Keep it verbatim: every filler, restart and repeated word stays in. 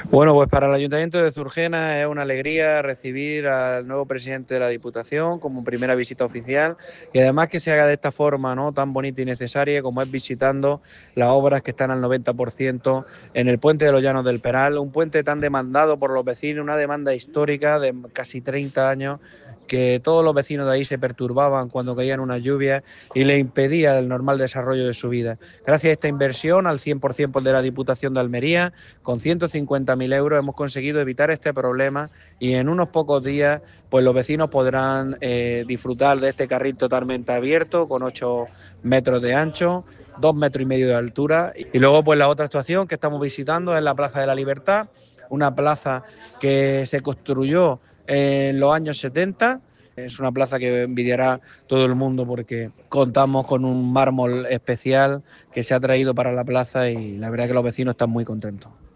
Bueno, pues para el Ayuntamiento de Zurgena es una alegría recibir al nuevo presidente de la Diputación como primera visita oficial y además que se haga de esta forma, ¿no?, tan bonita y necesaria como es visitando las obras que están al noventa por ciento en el puente de los Llanos del Peral, un puente tan demandado por los vecinos, una demanda histórica de casi treinta años, que todos los vecinos de ahí se perturbaban cuando caían unas lluvias y le impedía el normal desarrollo de su vida. Gracias a esta inversión al cien por ciento de la Diputación de Almería, con ciento cincuenta mil euros hemos conseguido evitar este problema y en unos pocos días pues los vecinos podrán eh, disfrutar de este carril totalmente abierto con ocho metros de ancho, dos metros y medio de altura. Y luego pues la otra actuación que estamos visitando es la Plaza de la Libertad, una plaza que se construyó en los años setenta. Es una plaza que envidiará todo el mundo porque contamos con un mármol especial que se ha traído para la plaza y la verdad es que los vecinos están muy contentos.